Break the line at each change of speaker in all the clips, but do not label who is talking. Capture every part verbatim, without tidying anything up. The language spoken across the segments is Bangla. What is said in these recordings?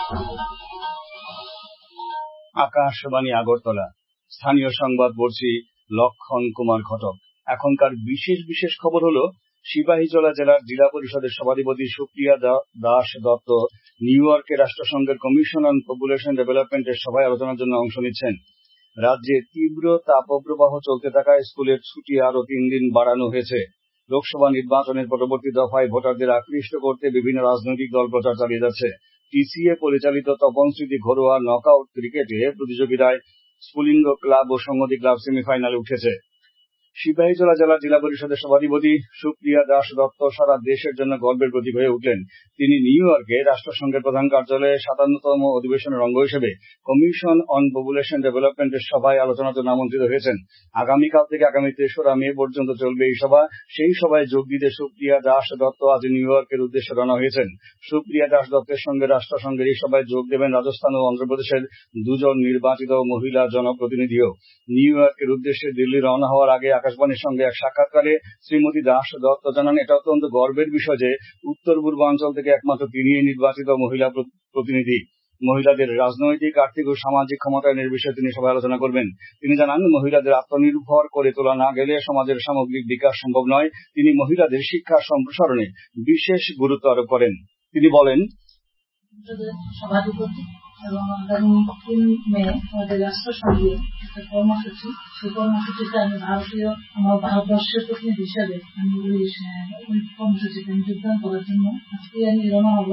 আকাশবাণী আগরতলা, স্থানীয় সংবাদ পড়ছি লক্ষণ কুমার ঘটক। এখনকার বিশেষ বিশেষ খবর হলো, সিপাহীজলা জেলার জেলা পরিষদের সভাধিপতি সুপ্রিয়া দাস দত্ত নিউ ইয়র্কে রাষ্ট্রসংঘের কমিশন অন পপুলেশন ডেভেলপমেন্টের সভায় আলোচনার জন্য অংশ নিচ্ছেন। রাজ্যে তীব্র তাপপ্রবাহ চলতে থাকায় স্কুলের ছুটি আরও তিন দিন বাড়ানো হয়েছে। লোকসভা নির্বাচনের পরবর্তী দফায় ভোটারদের আকৃষ্ট করতে বিভিন্ন রাজনৈতিক দল প্রচার চালিয়ে যাচ্ছে। টিসিএ পরিচালিত তপন স্মৃতি ঘরোয়া নকআউট ক্রিকেটে প্রতিযোগিতায় স্ফুলিঙ্গ ক্লাব ও সংহতি ক্লাব সেমিফাইনালে উঠেছে। সিপাহীজলা জেলার জেলা পরিষদের সভাধিপতি সুপ্রিয়া দাস দত্ত সারা দেশের জন্য গর্বের প্রতীক হয়ে উঠলেন। তিনি নিউ ইয়র্কে রাষ্ট্রসংঘের প্রধান কার্যালয়ে সাতান্নতম অধিবেশনের অঙ্গ হিসেবে কমিশন অন পপুলেশন ডেভেলপমেন্টের সভায় আলোচনার জন্য আমন্ত্রিত হয়েছেন। আগামীকাল থেকে আগামী তেসরা মে পর্যন্ত চলবে এই সভা। সেই সভায় যোগ দিতে সুপ্রিয়া দাস দত্ত আজ নিউ ইয়র্কের উদ্দেশ্যে রওনা হয়েছেন। সুপ্রিয়া দাস দত্তের সঙ্গে রাষ্ট্রসংঘের এই সভায় যোগ দেবেন রাজস্থান ও অন্ধ্রপ্রদেশের দুজন নির্বাচিত মহিলা জনপ্রতিনিধিও। নিউ ইয়র্কের উদ্দেশ্যে দিল্লি রওনা হওয়ার আগে আকাশবাণীর সঙ্গে এক সাক্ষাৎকারে শ্রীমতী দাস দত্ত জানান, এটা অত্যন্ত গর্বের বিষয় যে উত্তর পূর্বাঞ্চল থেকে একমাত্র তিনিই নির্বাচিত মহিলা প্রতিনিধি। মহিলাদের রাজনৈতিক, আর্থিক ও সামাজিক ক্ষমতায়নের বিষয়ে তিনি সভায় আলোচনা করবেন। তিনি জানান, মহিলাদের আত্মনির্ভর করে তোলা না গেলে সমাজের সামগ্রিক বিকাশ সম্ভব নয়। তিনি মহিলাদের শিক্ষা সম্প্রসারণে বিশেষ গুরুত্ব আরোপ করেন। তিনি বলেন,
এবং আগামী তিন মে আমাদের রাষ্ট্রসংঘে একটা কর্মসূচি, সেই কর্মসূচিতে আমি ভারতীয় আমার ভারতবর্ষের প্রতিনিধি হিসাবে আমি ওই কর্মসূচিতে আমি যোগদান করার জন্য আজকে আমি রওনা হব।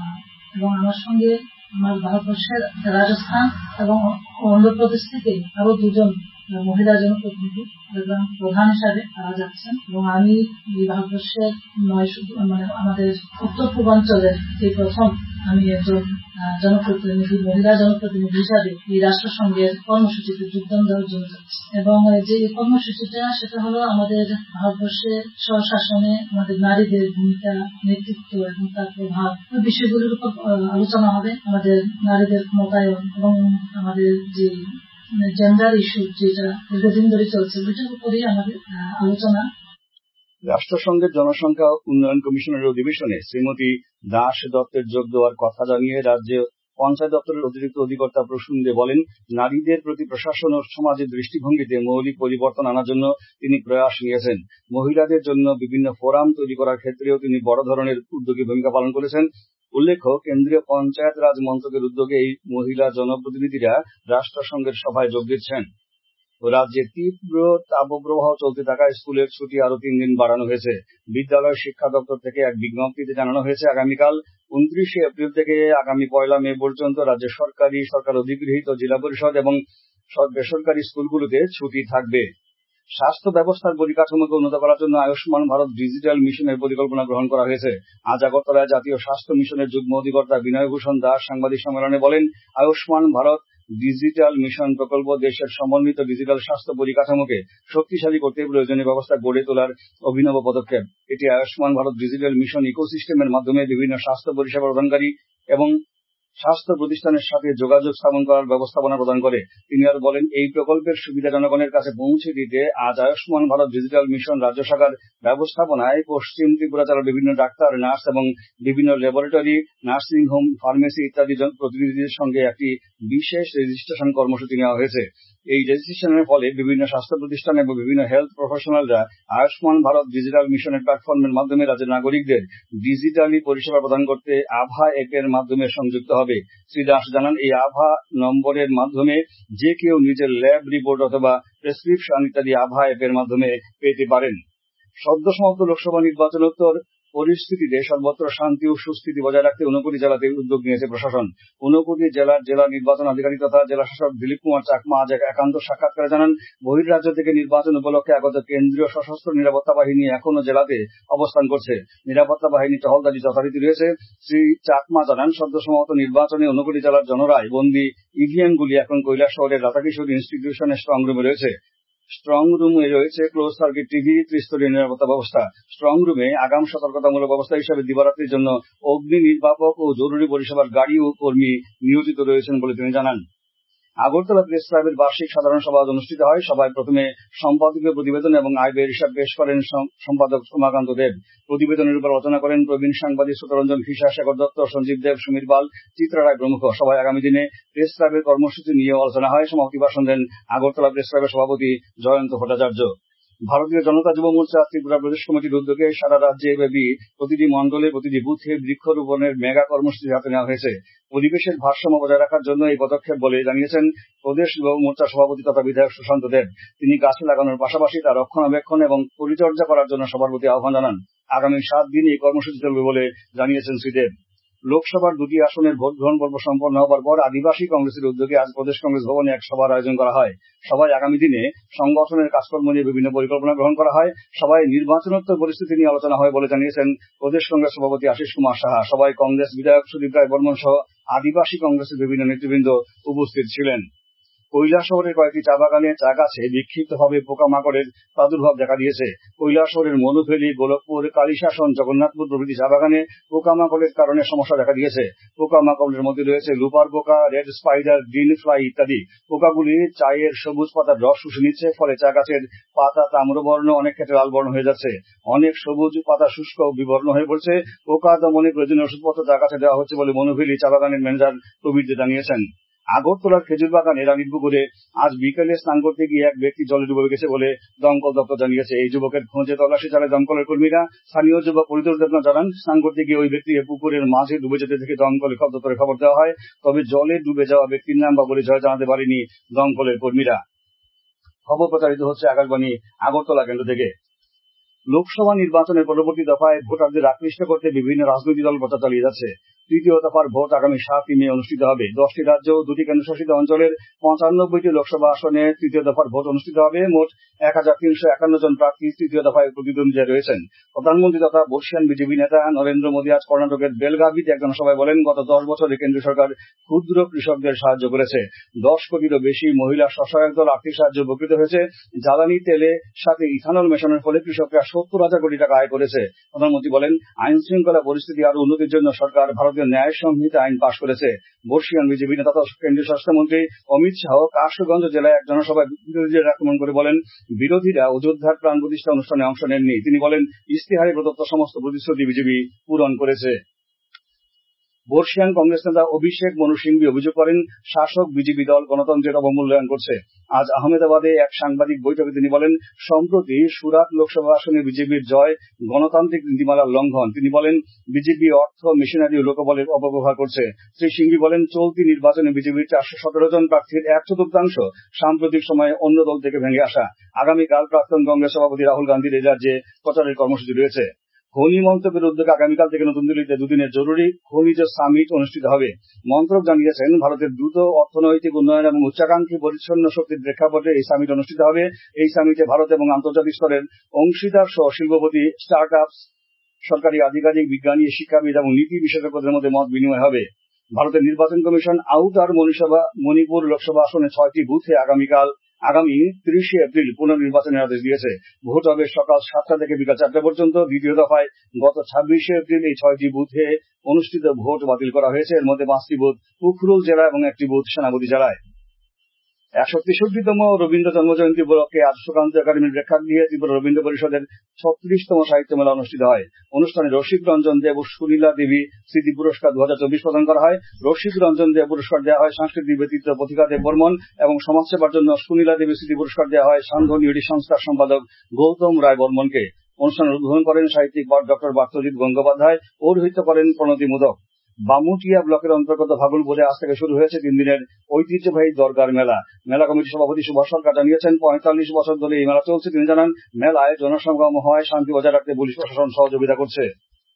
এবং আমার সঙ্গে আমার ভারতবর্ষের রাজস্থান এবং অন্ধ্রপ্রদেশ থেকে আরো দুজন মহিলা জনপ্রতিনিধি এবং প্রধান হিসাবে তারা যাচ্ছেন। এবং আমি এই ভারতবর্ষের নয় মানে আমাদের উত্তর পূর্বাঞ্চলের এই প্রথম আমি একজন জনপ্রতিনিধি, মহিলা জনপ্রতিনিধি হিসাবে এই রাষ্ট্রসংঘের কর্মসূচিতে যোগদান দেওয়ার জন্য যাচ্ছে। এবং যে কর্মসূচিটা সেটা হলো আমাদের ভারতবর্ষের স্বশাসনে আমাদের নারীদের ভূমিকা, নেতৃত্ব এবং তার প্রভাব, ওই বিষয়গুলির উপর আলোচনা হবে। আমাদের নারীদের ক্ষমতায়ন এবং আমাদের যে জেন্ডার ইস্যু যেটা দীর্ঘদিন ধরে চলছে, ওইটার উপরেই আমাদের আলোচনা।
রাষ্ট্রসংঘের জনসংখ্যা উন্নয়ন কমিশনের অধিবেশনে শ্রীমতী দাস দত্তের যোগ দেওয়ার কথা জানিয়ে রাজ্য পঞ্চায়েত দপ্তরের অতিরিক্ত অধিকর্তা প্রসূন দে বলেন, নারীদের প্রতি প্রশাসন ও সমাজের দৃষ্টিভঙ্গিতে মৌলিক পরিবর্তন আনার জন্য তিনি প্রয়াস নিয়েছেন। মহিলাদের জন্য বিভিন্ন ফোরাম তৈরি করার ক্ষেত্রেও তিনি বড় ধরনের উদ্যোগী ভূমিকা পালন করেছেন। উল্লেখ্য, কেন্দ্রীয় পঞ্চায়েত রাজ মন্ত্রকের উদ্যোগে এই মহিলা জনপ্রতিনিধিরা রাষ্ট্রসংঘের সভায় যোগ দিচ্ছেন। রাজ্যে তীব্র তাপপ্রবাহ চলতে থাকায় স্কুলের ছুটি আরো তিন দিন বাড়ানো হয়েছে। বিদ্যালয় শিক্ষা দপ্তর থেকে এক বিজ্ঞপ্তিতে জানানো হয়েছে, আগামীকাল উনত্রিশে এপ্রিল থেকে আগামী পয়লা মে পর্যন্ত রাজ্য সরকারি, সরকার অধিগৃহীত জেলা পরিষদ এবং বেসরকারি স্কুলগুলোতে ছুটি থাকবে। স্বাস্থ্য ব্যবস্থার পরিকাঠামোকে উন্নত করার জন্য আয়ুষ্মান ভারত ডিজিটাল মিশনের পরিকল্পনা গ্রহণ করা হয়েছে। আজ আগরতলায় জাতীয় স্বাস্থ্য মিশনের যুগ্ম অধিকর্তা বিনয় ভূষণ দাস সাংবাদিক সম্মেলনে বলেন, আয়ুষ্মান ভারত ডিজিটাল মিশন প্রকল্প দেশের সমন্বিত ডিজিটাল স্বাস্থ্য পরিকাঠামোকে শক্তিশালী করতে প্রয়োজনীয় ব্যবস্থা গড়ে তোলার অভিনব পদক্ষেপ। এটি আয়ুষ্মান ভারত ডিজিটাল মিশন ইকোসিস্টেমের মাধ্যমে বিভিন্ন স্বাস্থ্য পরিষেবা প্রদানকারী এবং স্বাস্থ্য প্রতিষ্ঠানের সাথে যোগাযোগ স্থাপন করার ব্যবস্থাপনা প্রদান করে। তিনি আরো বলেন, এই প্রকল্পের সুবিধা জনগণের কাছে পৌঁছে দিতে আজ আয়ুষ্মান ভারত ডিজিটাল মিশন রাজ্য শাখার ব্যবস্থাপনায় পশ্চিম ত্রিপুরা জেলার বিভিন্ন ডাক্তার, নার্স এবং বিভিন্ন ল্যাবরেটরি, নার্সিং হোম, ফার্মেসি ইত্যাদি প্রতিনিধিদের সঙ্গে একটি বিশেষ রেজিস্ট্রেশন কর্মসূচি নেওয়া হয়েছে। এই রেজিস্ট্রেশনের ফলে বিভিন্ন স্বাস্থ্য প্রতিষ্ঠান এবং বিভিন্ন হেলথ প্রফেশনালরা আয়ুষ্মান ভারত ডিজিটাল মিশনের প্ল্যাটফর্মের মাধ্যমে রাজ্যের নাগরিকদের ডিজিটালি পরিষেবা প্রদান করতে আভা অ্যাপের মাধ্যমে সংযুক্ত হবে। শ্রী দাস জানান, এই আভা নম্বরের মাধ্যমে যে কেউ নিজের ল্যাব রিপোর্ট অথবা প্রেসক্রিপশন ইত্যাদি আভা অ্যাপের মাধ্যমে পেতে পারেন। সদ্য সমাপ্ত লোকসভা নির্বাচনোত্তর পরিস্থিতিতে সর্বত্র শান্তি ও সুস্থিতি বজায় রাখতে ঊনকোটি জেলাতে উদ্যোগ নিয়েছে প্রশাসন। ঊনকোটি জেলার জেলা নির্বাচন আধিকারিক তথা জেলা শাসক দিলীপ কুমার চাকমা আজ এক একান্ত সাক্ষাৎকারে জানান, বহির্রাজ্য থেকে নির্বাচন উপলক্ষে আগত কেন্দ্রীয় সশস্ত্র নিরাপত্তা বাহিনী এখনো জেলাতে অবস্থান করছে। নিরাপত্তা বাহিনী টহলদারি যথারীতি রয়েছে। শ্রী চাকমা জানান, সদ্য সমাপ্ত নির্বাচনে ঊনকোটি জেলার জনরায় বন্দী ইভিএমগুলি এখন কৈলাসহরের রাধাকিশোর ইনস্টিটিউশনের স্ট্রং রুমে রয়েছে। স্ট্রং রুমে রয়েছে ক্লোজ সার্কিট টিভি, ত্রিস্তরীয় নিরাপত্তা ব্যবস্থা। স্ট্রং রুমে আগাম সতর্কতামূলক ব্যবস্থা হিসেবে দিবারাত্রির জন্য অগ্নি নির্বাপক ও জরুরি পরিষেবার গাড়ি ও কর্মী নিয়োজিত রয়েছেন বলে তিনি জানান। আগরতলা প্রেস ক্লাবের বার্ষিক সাধারণ সভা অনুষ্ঠিত হয়। সভায় প্রথমে সম্পাদকীয় প্রতিবেদন এবং আয় ব্যয়ের হিসাব পেশ করেন সম্পাদক উমাকান্ত দেব। প্রতিবেদনের উপর রচনা করেন প্রবীণ সাংবাদিক সুতরঞ্জন ফিসা, শেখর দত্ত, সঞ্জীব দেব, সমীর পাল, চিত্রা রায় প্রমুখ। সভায় আগামী দিনে প্রেস ক্লাবের কর্মসূচি নিয়ে আলোচনা হয়। সমাপনী ভাষণ দেন আগরতলা প্রেস ক্লাবের সভাপতি জয়ন্ত ভট্টাচার্য। ভারতীয় জনতা যুব মোর্চা ত্রিপুরা প্রদেশ কমিটির উদ্যোগে সারা রাজ্যে ব্যাপী প্রতিটি মন্ডলে প্রতিটি বুথে বৃক্ষরোপণের মেগা কর্মসূচি হাতে নেওয়া হয়েছে। পরিবেশের ভারসাম্য বজায় রাখার জন্য এই পদক্ষেপ বলে জানিয়েছেন প্রদেশ যুব মোর্চা সভাপতি তথা বিধায়ক সুশান্ত দেব। তিনি গাছ লাগানোর পাশাপাশি তার রক্ষণাবেক্ষণ এবং পরিচর্যা করার জন্য সবার প্রতি আহ্বান জানান। আগামী সাত দিন এই কর্মসূচি চলবে বলে জানিয়েছেন শ্রী দেব। লোকসভার দুটি আসনের ভোট গ্রহণ পর্ব সম্পন্ন হবার পর আদিবাসী কংগ্রেসের উদ্যোগে আজ প্রদেশ কংগ্রেস ভবনে এক সভার আয়োজন করা হয়। সভায় আগামী দিনে সংগঠনের কাজকর্ম নিয়ে বিভিন্ন পরিকল্পনা গ্রহণ করা হয়। সভায় নির্বাচনোত্তর পরিস্থিতি নিয়ে আলোচনা হয় বলে জানিয়েছেন প্রদেশ কংগ্রেস সভাপতি আশিস কুমার সাহা। সভায় কংগ্রেস বিধায়ক সুদীপ রায় বর্মন সহ আদিবাসী কংগ্রেসের বিভিন্ন নেতৃবৃন্দ উপস্থিত ছিলেন। কৈলাসহরের কয়েকটি চা বাগানে চা গাছে বিক্ষিপ্তভাবে পোকামাকড়ের প্রাদুর্ভাব দেখা দিয়েছে। কৈলাসহরের মনুভেলী, গোলকপুর, কালীশাসন, জগন্নাথপুর প্রভৃতি চা বাগানে পোকামাকড়ের কারণে সমস্যা দেখা দিয়েছে। পোকামাকড়ের মধ্যে রয়েছে লুপার পোকা, রেড স্পাইডার, গ্রিন ফ্লাই ইত্যাদি। পোকাগুলি চায়ের সবুজ পাতার রস শুষে নিচ্ছে, ফলে চা গাছের পাতা তাম্রবর্ণ, অনেক ক্ষেত্রে লাল বর্ণ হয়ে যাচ্ছে। অনেক সবুজ পাতা শুষ্ক বিবর্ণ হয়ে পড়ছে। পোকা দমনে প্রয়োজনীয় ওষুধপত্র চা গাছে দেওয়া হচ্ছে বলে মনুভেলী চা বাগানের ম্যানেজার প্রবীর দে জানিয়েছেন। আগরতলার খেজুর বাগানে রানীর পুকুরে আজ বিকেলে স্নান করতে গিয়ে এক ব্যক্তি জলে ডুবে গেছে বলে দমকল দপ্তর জানিয়েছে। এই যুবকের খোঁজে তল্লাশি চালায় দমকলের কর্মীরা। স্থানীয় যুবক পরিতোষ দেবনাথ জানান, স্নান করতে গিয়ে ওই ব্যক্তিকে পুকুরের মাঝে ডুবে যেতে দেখে দমকলের দপ্তরে খবর দেওয়া হয়। তবে জলে ডুবে যাওয়া ব্যক্তির নাম বা পরিচয় জানাতে পারেনি দমকলের কর্মীরা। খবর প্রচারিত হচ্ছে আকাশবাণী আগরতলা কেন্দ্র থেকে। লোকসভা নির্বাচনের পরবর্তী দফায় ভোটারদের আকৃষ্ট করতে বিভিন্ন রাজনৈতিক দল প্রচার চালিয়ে যাচ্ছে। তৃতীয় দফার ভোট আগামী সাতই মে অনুষ্ঠিত হবে। দশটি রাজ্য ও দুটি কেন্দ্রশাসিত অঞ্চলের পঁচানব্বইটি লোকসভা আসনে তৃতীয় দফার ভোট অনুষ্ঠিত হবে। মোট এক হাজার তিনশো একান্ন জন প্রার্থী তৃতীয় দফায় প্রতিদ্বন্দ্বিতায় রয়েছেন। প্রধানমন্ত্রী তথা বর্ষিয়ান বিজেপি নেতা নরেন্দ্র মোদী আজ কর্ণাটকের বেলগাভিতে এক জনসভায় বলেন, গত দশ বছরে কেন্দ্রীয় সরকার ক্ষুদ্র কৃষকদের সাহায্য করেছে। দশ কোটিরও বেশি মহিলা স্বসহায়ক দল আর্থিক সাহায্য উপকৃত হয়েছে। জ্বালানি তেলের সাথে ইথানল মেশানোর ফলে কৃষকরা সত্তর হাজার কোটি টাকা আয় করেছে। প্রধানমন্ত্রী বলেন, আইন শৃঙ্খলা পরিস্থিতি আরো উন্নতির জন্য সরকার ভারতীয় ন্যায় সংহিতা আইন পাশ করেছে। বর্ষিয়ান বিজেপি নেতা তথা কেন্দ্রীয় স্বরাষ্ট্রমন্ত্রী অমিত শাহ কাশগঞ্জ জেলায় এক জনসভায় বিরোধীদের আক্রমণ করে বলেন, বিরোধীরা অযোধ্যার প্রাণ প্রতিষ্ঠা অনুষ্ঠানে অংশ নেননি। তিনি বলেন, ইস্তেহারে প্রদত্ত সমস্ত প্রতিশ্রুতি বিজেপি পূরণ করেছে। বর্ষিয়ান কংগ্রেস নেতা অভিষেক মনু সিংভি অভিযোগ করেন, শাসক বিজেপি দল গণতন্ত্রের অবমূল্যায়ন করছে। আজ আহমেদাবাদে এক সাংবাদিক বৈঠকে তিনি বলেন, সম্প্রতি সুরাট লোকসভা আসনে বিজেপির জয় গণতান্ত্রিক নীতিমালার লঙ্ঘন। তিনি বলেন, বিজেপি অর্থ, মেশিনারি ও লোকবলের অপব্যবহার করছে। শ্রী সিংভি বলেন, চলতি নির্বাচনে বিজেপির চারশো সতেরো জন প্রার্থীর এক চতুর্থাংশ সাম্প্রতিক সময়ে অন্য দল থেকে ভেঙে আসা। আগামীকাল প্রাক্তন কংগ্রেস সভাপতি রাহুল গান্ধীর এই রাজ্যে প্রচারের কর্মসূচি রয়েছে। খনি মন্ত্রকের উদ্যোগে আগামীকাল থেকে নতুন দিল্লিতে দুদিনের জরুরি খনিজ সামিট অনুষ্ঠিত হবে। মন্ত্রক জানিয়েছেন, ভারতের দ্রুত অর্থনৈতিক উন্নয়ন এবং উচ্চাকাঙ্ক্ষী পরিচ্ছন্ন শক্তির প্রেক্ষাপটে এই সামিট অনুষ্ঠিত হবে। এই সামিটে ভারত এবং আন্তর্জাতিক স্তরের অংশীদার সহ শিল্পপতি, স্টার্ট আপস, সরকারি আধিকারিক, বিজ্ঞানী, শিক্ষাবিদ এবং নীতি বিশেষজ্ঞদের মধ্যে মত বিনিময় হবে। ভারতের নির্বাচন কমিশন আউটার মণিপুর লোকসভা আসনে ছয়টি বুথে আগামীকাল আগামী ত্রিশে এপ্রিল পুনর্নির্বাচনের আদেশ দিয়েছে। ভোট হবে সকাল সাতটা থেকে বিকাল চারটা পর্যন্ত। দ্বিতীয় দফায় গত ছাব্বিশে এপ্রিল এই ছয়টি বুথে অনুষ্ঠিত ভোট বাতিল করা হয়েছে। এর মধ্যে পাঁচটি বুথ উখরুল জেলা এবং একটি বুথ সেনাপতি জেলায়। একশো তেষট্টিতম রবীন্দ্র জন্মজয়ন্তী উপলক্ষে আজ সুকান্ত একাডেমির প্রেক্ষাগৃহে ত্রিপুরা রবীন্দ্র পরিষদের ছত্রিশতম সাহিত্য মেলা অনুষ্ঠিত হয়। অনুষ্ঠানে রসিক রঞ্জন দেব ও সুনীলা দেবী স্মৃতি পুরস্কার দু হাজার চব্বিশ প্রদান করা হয়। রসিক রঞ্জন দেব পুরস্কার দেওয়া হয় সাংস্কৃতিক ব্যক্তিত্ব পথিকা দেব বর্মন এবং সমাজসেবার জন্য সুনীলা দেবী স্মৃতি পুরস্কার দেওয়া হয় সান্ধ্য সংস্থার সম্পাদক গৌতম রায় বর্মনকে। অনুষ্ঠানের উদ্বোধন করেন সাহিত্যিক ডক্টর বার্তজিৎ গঙ্গোপাধ্যায়। পৌরোহিত্য করেন প্রণতি মোদক। বামুটিয়া ব্লকের অন্তর্গত ভাগলপুরে আজ থেকে শুরু হয়েছে তিন দিনের ঐতিহ্যবাহী দরগার মেলা। মেলা কমিটির সভাপতি সুভাষ সরকার জানিয়েছেন, পঁয়তাল্লিশ বছর ধরে এই মেলা চলছে। তিনি জানান, মেলায় জনসমাগম হওয়ায় শান্তি বজায় রাখতে পুলিশ প্রশাসন সহযোগিতা করছে।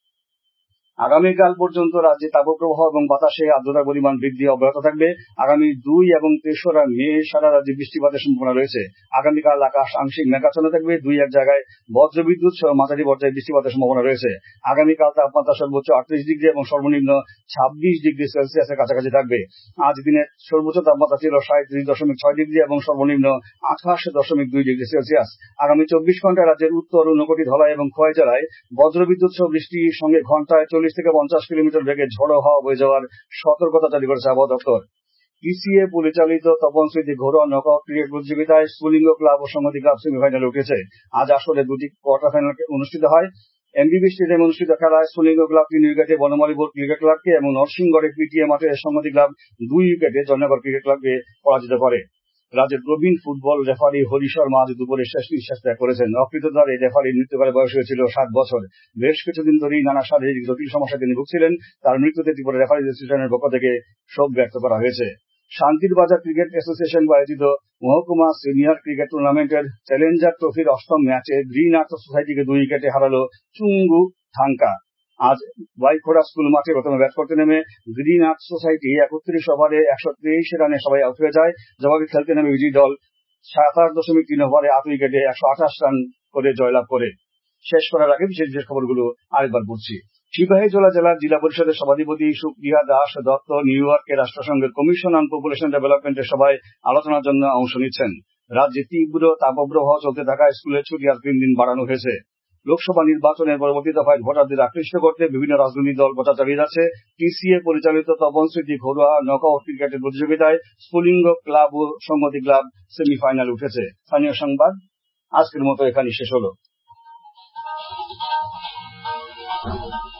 আগামীকাল পর্যন্ত রাজ্যে তাপপ্রবাহ এবং বাতাসে আর্দ্রতার পরিমাণ বৃদ্ধি অব্যাহত থাকবে। আগামী দুই এবং তেসরা মে সারা রাজ্যে বৃষ্টিপাতের সম্ভাবনা রয়েছে। আগামীকাল আকাশ আংশিক মেঘাচ্ছন্ন থাকবে। দুই এক জায়গায় বজ্রবিদ্যুৎ সহ মাঝারি পর্যায়ে বৃষ্টিপাতের সম্ভাবনা রয়েছে। আগামীকাল তাপমাত্রা সর্বোচ্চ আটত্রিশ ডিগ্রি এবং সর্বনিম্ন ছাব্বিশ ডিগ্রি সেলসিয়াসের কাছাকাছি থাকবে। আজ দিনের সর্বোচ্চ তাপমাত্রা ছিল সাঁইত্রিশ দশমিক ছয় ডিগ্রি এবং সর্বনিম্ন আঠাশ দশমিক দুই ডিগ্রি সেলসিয়াস। আগামী চব্বিশ ঘন্টায় রাজ্যের উত্তর, ঊনকোটি, ধলাই এবং খোয়াই জেলায় বজ্রবিদ্যুৎ সহ বৃষ্টির সঙ্গে ঘন্টায় চল্লিশ থেকে পঞ্চাশ কিলোমিটার বেগে ঝড়ো হাওয়া বয়ে যাওয়ার সতর্কতা জারি করেছে আবহাওয়া দপ্তর। টিসিএ পরিচালিত তপন স্মৃতি ঘরোয়া নকআউট ক্রিকেট প্রতিযোগিতায় স্ফুলিঙ্গ ক্লাব ও সংহতি ক্লাব সেমিফাইনালে উঠেছে। আজ আসরে দুটি কোয়ার্টার ফাইনাল অনুষ্ঠিত হয়। এমবিবি স্টেডিয়ামে অনুষ্ঠিত খেলায় স্ফুলিঙ্গ ক্লাব তিন উইকেটে বনমালীপুর ক্রিকেট ক্লাবকে এবং নরসিংগড়ে পিটিএ মাঠে সংহতি ক্লাব দুই উইকেটে জয়নগর ক্রিকেট ক্লাবকে পরাজিত করে। রাজ্যের প্রবীণ ফুটবল রেফারি হরি শর্মা আজ দুপুরে শেষ নিঃশ্বাস ত্যাগ করেছেন। অকৃতদার এই রেফারির মৃত্যুকালে বয়স হয়েছিল ষাট বছর। বেশ কিছুদিন ধরেই নানা শারীরিক জটিল সমস্যায় তিনি ভুগছিলেন। তার মৃত্যুতে ত্রিপুরা রেফারি অ্যাসোসিয়েশনের পক্ষ থেকে শোক ব্যক্ত করা হয়েছে। শান্তির বাজার ক্রিকেট অ্যাসোসিয়েশন আয়োজিত মহকুমা সিনিয়র ক্রিকেট টুর্নামেন্টের চ্যালেঞ্জার ট্রফির অষ্টম ম্যাচে গ্রিন আর্থ সোসাইটিকে দুই উইকেটে হারালো চুঙ্গু থাঙ্কা। আজ বাইখোড়া স্কুল মাঠে প্রথমে ব্যাট করতে নেমে গ্রিন আর্থ সোসাইটি একত্রিশ ওভারে একশো তেইশ রানে সবাই আউট হয়ে যায়। জবাবে খেলতে নেমে বিজয়ী দল সাতাশ দশমিক তিন ওভারে আট উইকেটে একশো আঠাশ রান করে জয়লাভ করে। শেষ করার আগে বিশেষ বিশেষ খবরগুলো আরেকবার পড়ছি। সিপাহীজলা জেলার জেলা পরিষদের সভাধিপতি সুপ্রিয়া দাস দত্ত নিউ ইয়র্কে রাষ্ট্রসংঘের কমিশন অন পপুলেশন ডেভেলপমেন্টের সভায় আলোচনার জন্য অংশ নিচ্ছেন। রাজ্যে তীব্র তাপপ্রবাহ চলতে থাকায় স্কুলের ছুটি আর তিন দিন বাড়ানো হয়েছে। লোকসভা নির্বাচনের পরবর্তী দফায় ভোটারদের আকৃষ্ট করতে বিভিন্ন রাজনৈতিক দল প্রচার চালিয়ে যাচ্ছে। টিসিএ পরিচালিত তপন স্মৃতি ঘরোয়া নকআউট ক্রিকেটের প্রতিযোগিতায় স্ফুলিঙ্গ ক্লাব ও সংহতি ক্লাব সেমিফাইনালে উঠেছে। স্থানীয় সংবাদ আজকের মতো এখানেই শেষ হলো।